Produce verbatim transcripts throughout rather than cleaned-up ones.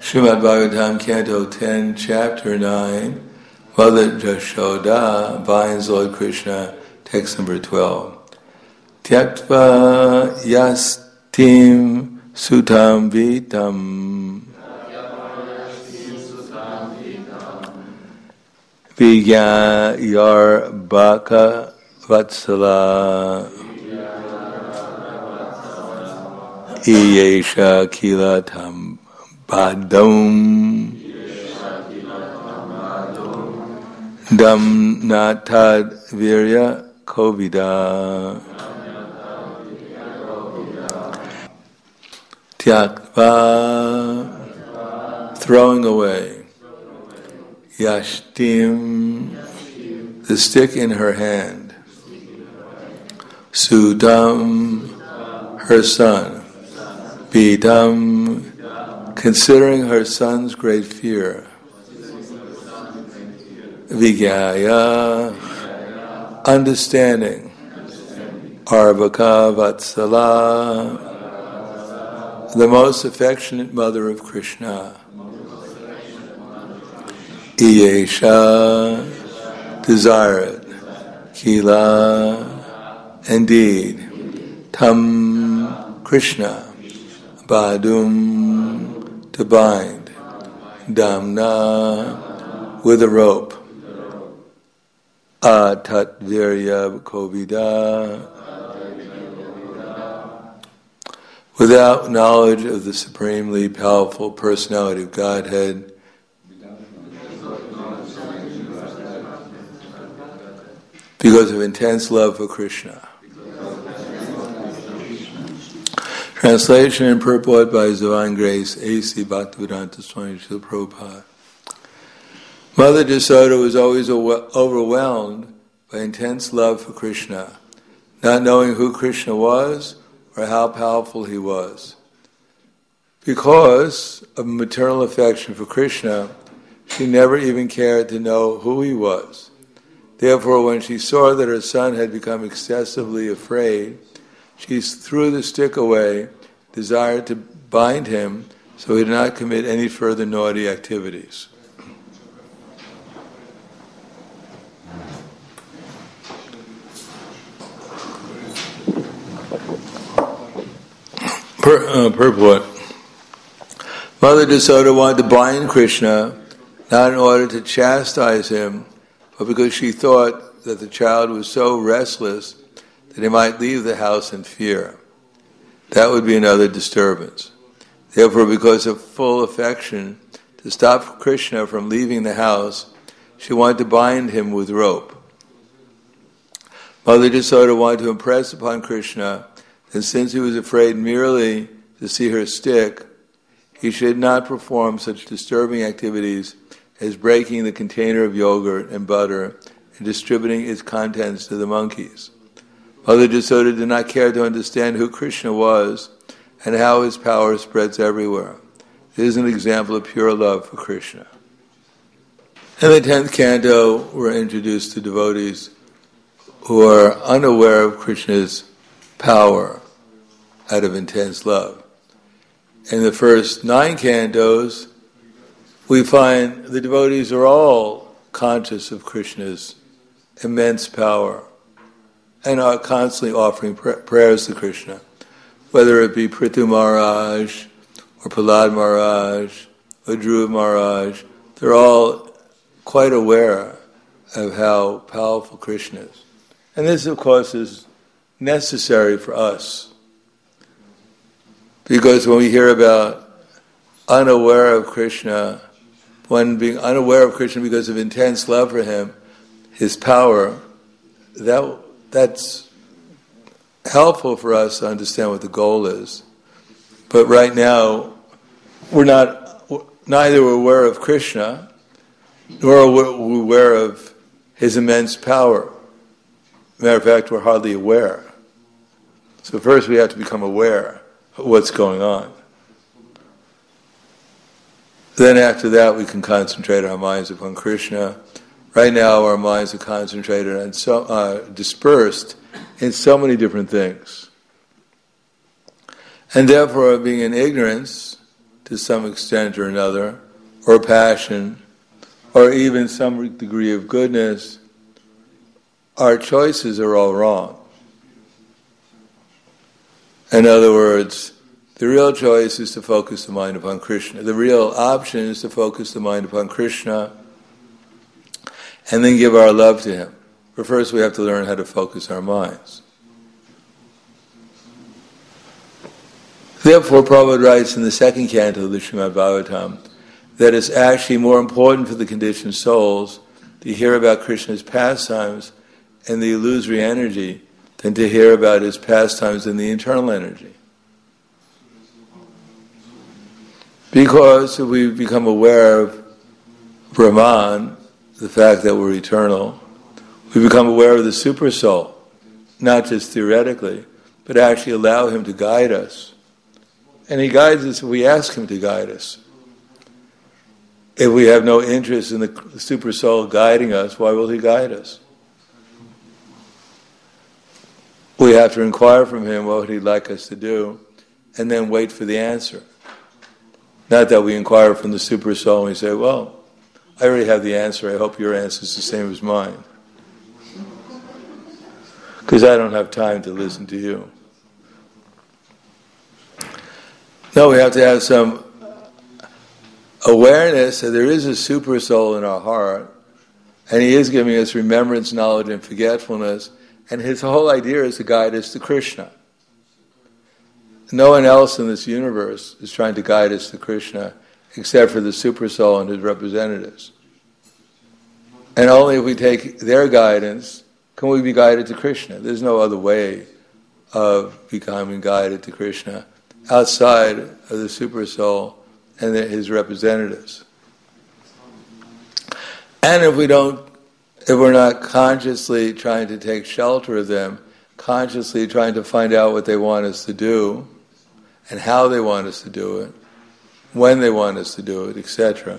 Srimad Bhagavatam, Canto ten, Chapter nine, Mother Jashoda binds Lord Krishna, text number twelve. Tyaktva yastim sutam vitam Vigyayar baka vatsala Iyesha kilatam badam Dam natad virya kovida Tyakva, throwing away. Yashtim, the stick in her hand. Sudam, her son. Bidam, considering her son's great fear. Vigyaya, understanding. Arbaka vatsala, the most affectionate mother of Krishna. Iyesha, desired. Kila, indeed. Tam, Krishna. Badum, to bind. Damna, with a rope. Atat virya kovida, without knowledge of the supremely powerful personality of Godhead, because of intense love for Krishna. Translation and purport by His Divine Grace, A C Bhaktivedanta Swami Srila Prabhupada. Mother Jasoda was always overwhelmed by intense love for Krishna, not knowing who Krishna was or how powerful he was. Because of maternal affection for Krishna, she never even cared to know who he was. Therefore, when she saw that her son had become excessively afraid, she threw the stick away, desired to bind him so he did not commit any further naughty activities. Per, uh, purport. Mother Jasoda wanted to bind Krishna, not in order to chastise him, but because she thought that the child was so restless that he might leave the house in fear. That would be another disturbance. Therefore, because of full affection, to stop Krishna from leaving the house, she wanted to bind him with rope. Mother Jasoda wanted to impress upon Krishna that since he was afraid merely to see her stick, he should not perform such disturbing activities as breaking the container of yogurt and butter and distributing its contents to the monkeys. Mother Jasoda did not care to understand who Krishna was and how his power spreads everywhere. It is an example of pure love for Krishna. In the tenth canto, we're introduced to devotees who are unaware of Krishna's power out of intense love. In the first nine cantos, we find the devotees are all conscious of Krishna's immense power and are constantly offering pr- prayers to Krishna, whether it be Prithu Maharaj or Prahlad Maharaj or Dhruva Maharaj. They're all quite aware of how powerful Krishna is. And this, of course, is necessary for us. Because when we hear about unaware of Krishna, one being unaware of Krishna because of intense love for him, his power, that that's helpful for us to understand what the goal is. But right now, we're not, neither we're aware of Krishna, nor are we aware of his immense power. Matter of fact, we're hardly aware. So first we have to become aware of what's going on. Then after that we can concentrate our minds upon Krishna. Right now our minds are concentrated and so uh, dispersed in so many different things. And therefore, being in ignorance, to some extent or another, or passion, or even some degree of goodness, our choices are all wrong. In other words, the real choice is to focus the mind upon Krishna. The real option is to focus the mind upon Krishna and then give our love to Him. But first we have to learn how to focus our minds. Therefore, Prabhupada writes in the second canto of the Srimad Bhagavatam that it's actually more important for the conditioned souls to hear about Krishna's pastimes and the illusory energy than to hear about His pastimes and the internal energy. Because if we become aware of Brahman, the fact that we're eternal, we become aware of the super soul, not just theoretically, but actually allow Him to guide us. And He guides us if we ask Him to guide us. If we have no interest in the super soul guiding us, why will He guide us? We have to inquire from Him what He'd like us to do, and then wait for the answer. Not that we inquire from the super soul and we say, well, I already have the answer, I hope your answer is the same as mine. Because I don't have time to listen to you. No, we have to have some awareness that there is a super soul in our heart, and He is giving us remembrance, knowledge, and forgetfulness, and His whole idea is to guide us to Krishna. No one else in this universe is trying to guide us to Krishna except for the super soul and his representatives. And only if we take their guidance can we be guided to Krishna. There's no other way of becoming guided to Krishna outside of the super soul and his representatives. And if we don't, if we're not consciously trying to take shelter of them, consciously trying to find out what they want us to do, and how they want us to do it, when they want us to do it, et cetera,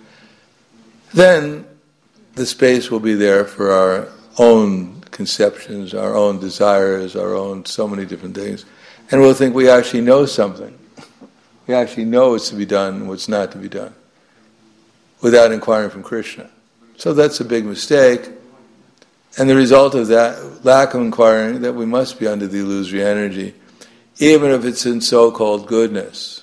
then the space will be there for our own conceptions, our own desires, our own so many different things. And we'll think we actually know something. We actually know what's to be done and what's not to be done, without inquiring from Krishna. So that's a big mistake. And the result of that lack of inquiring, that we must be under the illusory energy, even if it's in so-called goodness.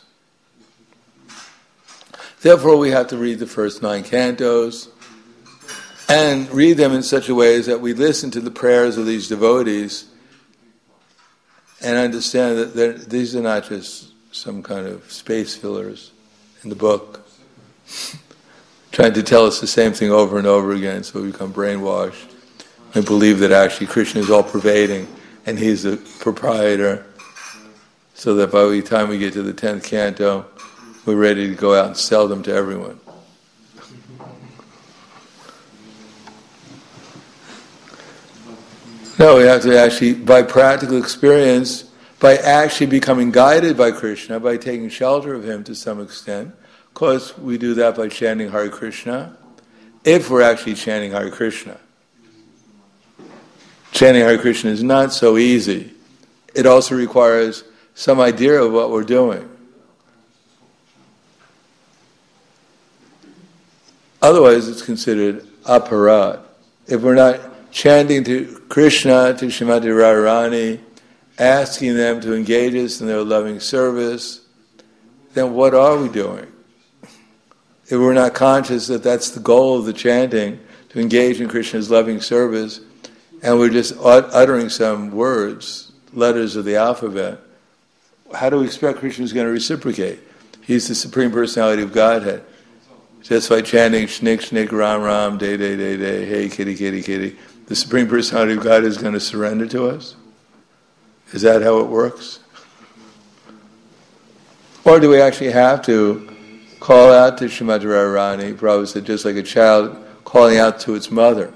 Therefore, we have to read the first nine cantos and read them in such a way as that we listen to the prayers of these devotees and understand that these are not just some kind of space fillers in the book, trying to tell us the same thing over and over again so we become brainwashed and believe that actually Krishna is all-pervading and He's the proprietor, so that by the time we get to the tenth canto, we're ready to go out and sell them to everyone. No, we have to actually, by practical experience, by actually becoming guided by Krishna, by taking shelter of Him to some extent. Of course, we do that by chanting Hare Krishna, if we're actually chanting Hare Krishna. Chanting Hare Krishna is not so easy. It also requires some idea of what we're doing. Otherwise, it's considered aparad. If we're not chanting to Krishna, to Srimati Radharani, asking them to engage us in their loving service, then what are we doing? If we're not conscious that that's the goal of the chanting, to engage in Krishna's loving service, and we're just uttering some words, letters of the alphabet, how do we expect Krishna is going to reciprocate? He's the Supreme Personality of Godhead. Just by chanting Shnik Shnik Ram Ram Day Day Day Day Hey Kitty Kitty Kitty, the Supreme Personality of God is going to surrender to us? Is that how it works? Or do we actually have to call out to Srimati Radharani, Prabhupada said, just like a child calling out to its mother,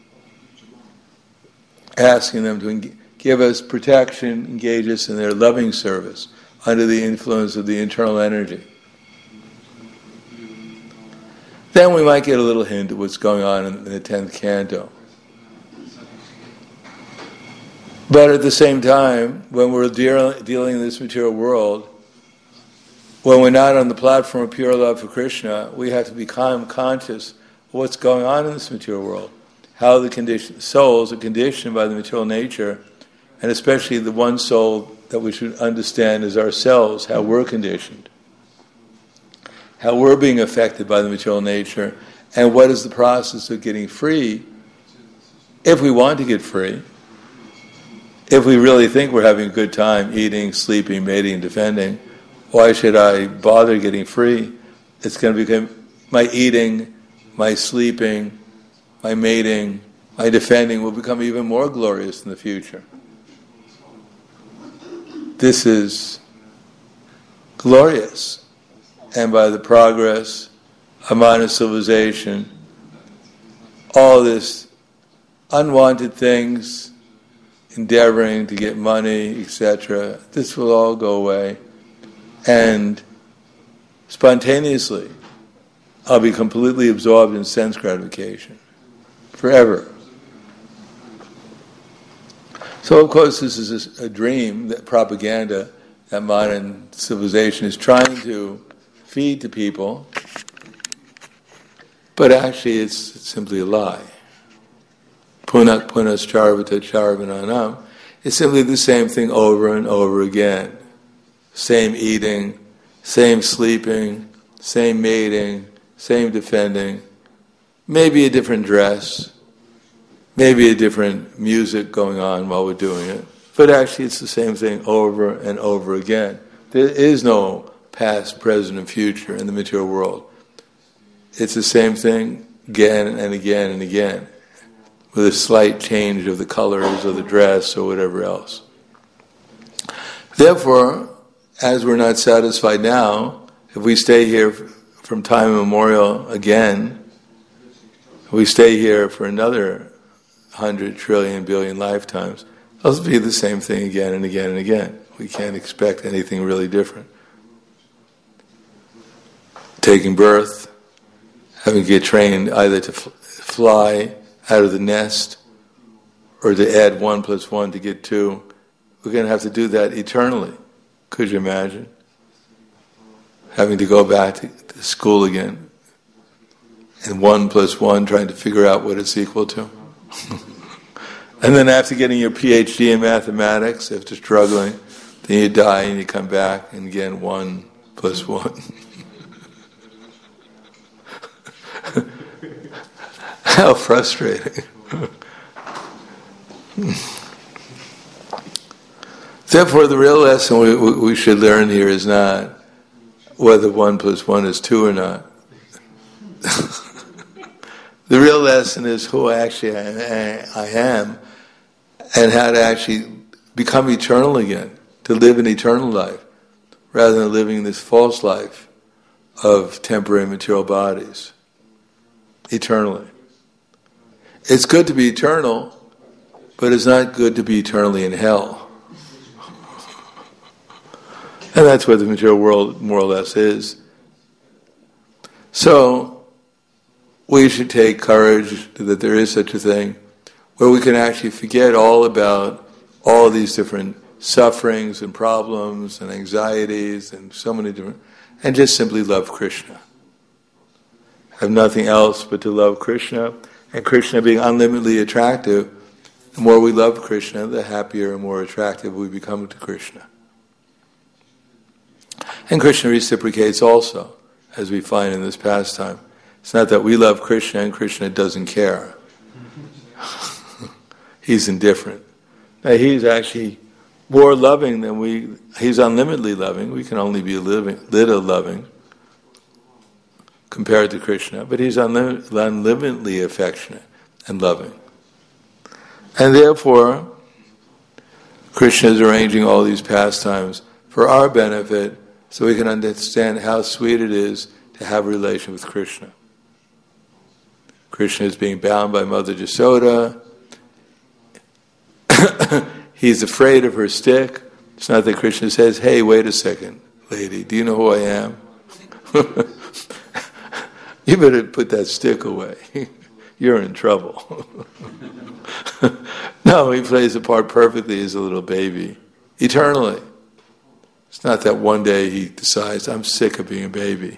asking them to give us protection, engage us in their loving service under the influence of the internal energy. Then we might get a little hint of what's going on in the tenth canto. But at the same time, when we're deal- dealing in this material world, when we're not on the platform of pure love for Krishna, we have to become conscious of what's going on in this material world, how the condition, souls are conditioned by the material nature, and especially the one soul that we should understand is ourselves, how we're conditioned, how we're being affected by the material nature, and what is the process of getting free, if we want to get free, if we really think we're having a good time eating, sleeping, mating, defending. Why should I bother getting free? It's going to become my eating, my sleeping, my mating, my defending will become even more glorious in the future. This is glorious. And by the progress of modern civilization, all this unwanted things, endeavoring to get money, et cetera, this will all go away. And spontaneously, I'll be completely absorbed in sense gratification forever. So, of course, this is a dream, that propaganda that modern civilization is trying to feed to people, but actually it's simply a lie. Punak punas charvata charvananam. It's simply the same thing over and over again. Same eating, same sleeping, same mating, same defending, maybe a different dress, maybe a different music going on while we're doing it, but actually it's the same thing over and over again. There is no past, present, and future in the material world. It's the same thing again and again and again, with a slight change of the colors of the dress or whatever else. Therefore, as we're not satisfied now, if we stay here from time immemorial again, if we stay here for another hundred trillion billion lifetimes, it'll be the same thing again and again and again. We can't expect anything really different. Taking birth, having to get trained either to f- fly out of the nest or to add one plus one to get two, we're going to have to do that eternally. Could you imagine? Having to go back to, to school again, and one plus one trying to figure out what it's equal to. And then after getting your P H D in mathematics, after struggling, then you die and you come back and again one plus one. How frustrating. Therefore, the real lesson we, we should learn here is not whether one plus one is two or not. The real lesson is who actually I, I am and how to actually become eternal again, to live an eternal life, rather than living this false life of temporary material bodies, eternally. It's good to be eternal, but it's not good to be eternally in hell. And that's what the material world more or less is. So, we should take courage that there is such a thing, where we can actually forget all about all these different sufferings and problems and anxieties and so many different, and just simply love Krishna. Have nothing else but to love Krishna, and Krishna being unlimitedly attractive, the more we love Krishna, the happier and more attractive we become to Krishna. And Krishna reciprocates also, as we find in this pastime. It's not that we love Krishna and Krishna doesn't care. He's indifferent. Now, he's actually more loving than we, he's unlimitedly loving. We can only be living, little loving compared to Krishna, but he's unlim- unlimitedly affectionate and loving. And therefore, Krishna is arranging all these pastimes for our benefit, so we can understand how sweet it is to have a relation with Krishna. Krishna is being bound by Mother Jasoda. He's afraid of her stick. It's not that Krishna says, "Hey, wait a second, lady, do you know who I am? You better put that stick away. You're in trouble." No, he plays the part perfectly as a little baby, eternally. It's not that one day he decides, I'm sick of being a baby.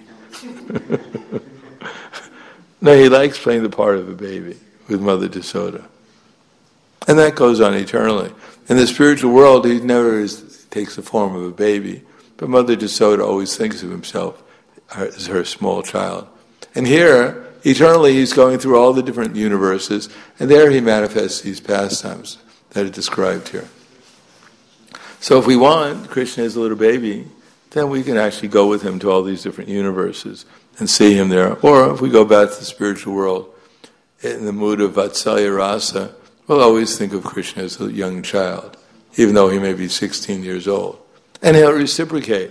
No, he likes playing the part of a baby with Mother Desoda. And that goes on eternally. In the spiritual world, he never is, takes the form of a baby, but Mother Desoda always thinks of himself as her small child. And here, eternally, he's going through all the different universes, and there he manifests these pastimes that are described here. So if we want Krishna as a little baby, then we can actually go with him to all these different universes and see him there. Or if we go back to the spiritual world, in the mood of Vatsalya Rasa, we'll always think of Krishna as a young child, even though he may be sixteen years old. And he'll reciprocate.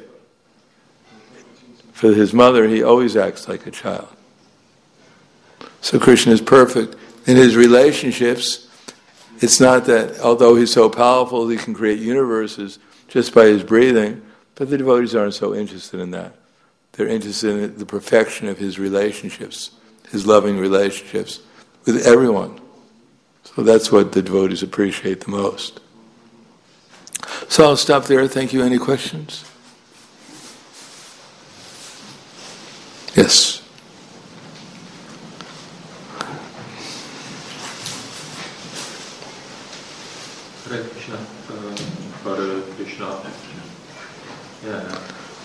For his mother, he always acts like a child. So Krishna is perfect. In his relationships, it's not that, although he's so powerful, he can create universes just by his breathing, but the devotees aren't so interested in that. They're interested in the perfection of his relationships, his loving relationships with everyone. So that's what the devotees appreciate the most. So I'll stop there. Thank you. Any questions? Yes. Hare Krishna. Uh, Hare Krishna. Yeah.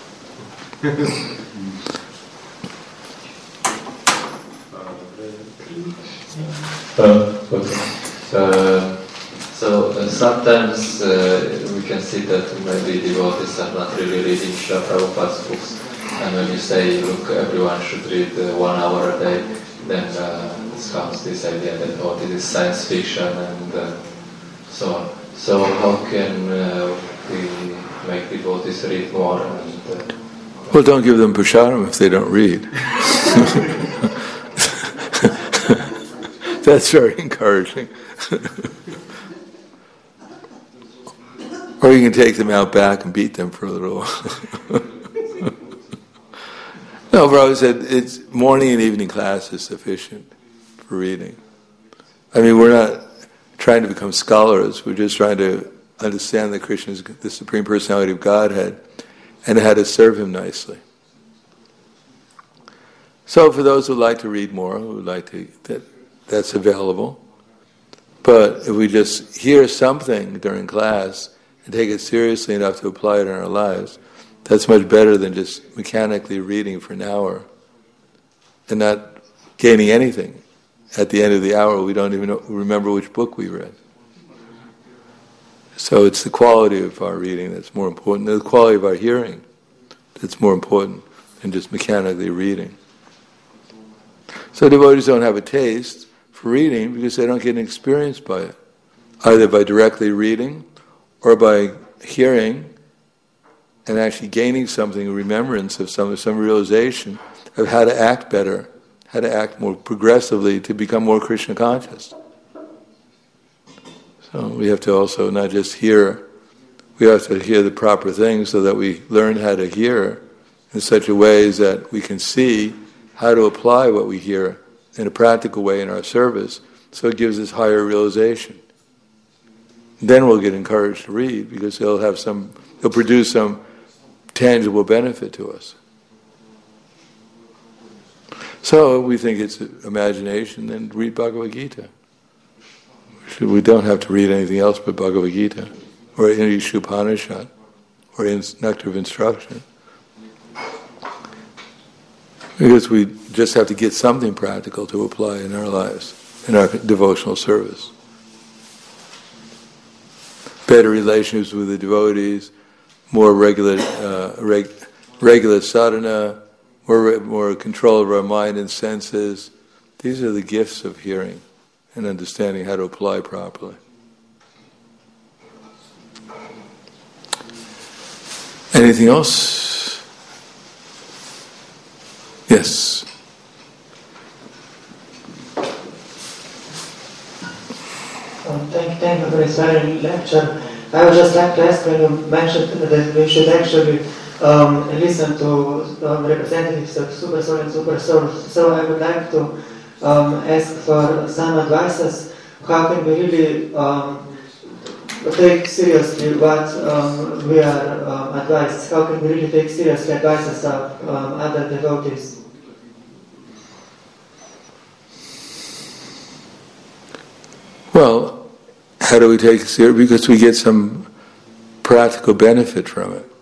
uh, okay. Uh, so uh, sometimes uh, we can see that maybe devotees are not really reading Srila Prabhupada's books, and when you say, look, everyone should read uh, one hour a day, then uh, comes this idea that, oh, this is science fiction and uh, so on. So how can uh, we make devotees read more? And, uh, well, don't give them prasharam if they don't read. That's very encouraging. Or you can take them out back and beat them for a little while. No, Prabhupada said it's morning and evening class is sufficient for reading. I mean, we're not trying to become scholars. We're just trying to understand that Krishna is the Supreme Personality of Godhead and how to serve him nicely. So for those who like to read more, who would like to, that, that's available. But if we just hear something during class and take it seriously enough to apply it in our lives, that's much better than just mechanically reading for an hour and not gaining anything. At the end of the hour, we don't even know, remember which book we read. So it's the quality of our reading that's more important, the quality of our hearing that's more important than just mechanically reading. So devotees don't have a taste for reading because they don't get an experience by it, either by directly reading or by hearing and actually gaining something, a remembrance of some, some realization of how to act better, how to act more progressively to become more Krishna conscious. So we have to also not just hear, we have to hear the proper things so that we learn how to hear in such a way that we can see how to apply what we hear in a practical way in our service, so it gives us higher realization. Then we'll get encouraged to read because they'll have some, they'll produce some tangible benefit to us. So we think it's imagination, then read Bhagavad Gita. We don't have to read anything else but Bhagavad Gita, or any Upanishad, or in Nectar of Instruction. Because we just have to get something practical to apply in our lives, in our devotional service. Better relationships with the devotees, more regular, uh, reg, regular sadhana, more, more control of our mind and senses. These are the gifts of hearing and understanding how to apply properly. Anything else? Yes. Um, thank, thank you for this very lecture. I would just like to ask, when you mentioned that we should actually um, listen to um, representatives of Super Soul and Super Soul, so I would like to um, ask for some advices. How can we really um, take seriously what um, we are um, advised? How can we really take seriously advices of um, other devotees? Well, how do we take it seriously? Because we get some practical benefit from it.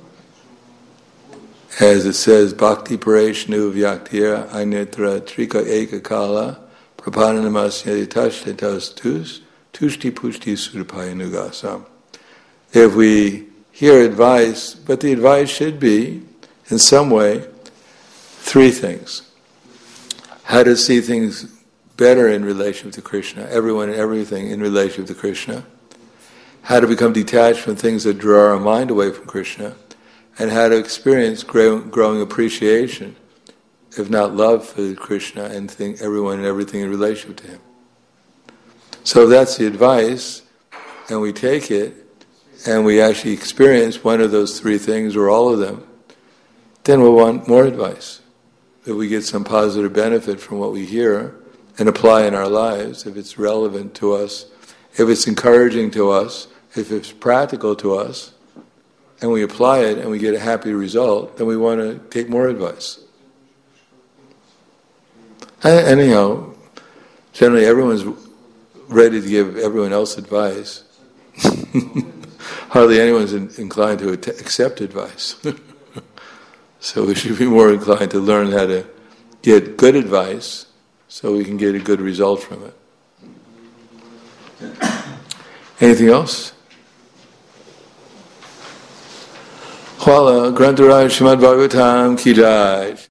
As it says, Bhakti Pareshnu Vyaktira Anitra Trika Eka Kala Prapanamasya Tashtatas Tus Tushti Pushti Surapaya Nugasam. If we hear advice, but the advice should be, in some way, three things. How to see things better in relation to Krishna, everyone and everything in relation to Krishna. How to become detached from things that draw our mind away from Krishna, and how to experience grow, growing appreciation, if not love for Krishna and think everyone and everything in relation to Him. So that's the advice, and we take it, and we actually experience one of those three things or all of them, then we'll want more advice. If we get some positive benefit from what we hear and apply in our lives, if it's relevant to us, if it's encouraging to us, if it's practical to us, and we apply it and we get a happy result, then we want to take more advice. Anyhow, generally everyone's ready to give everyone else advice. Hardly anyone's in, inclined to at- accept advice. So we should be more inclined to learn how to get good advice so we can get a good result from it. Anything else? Hvala, Grantaraj Srimad Bhagavatam ki jai.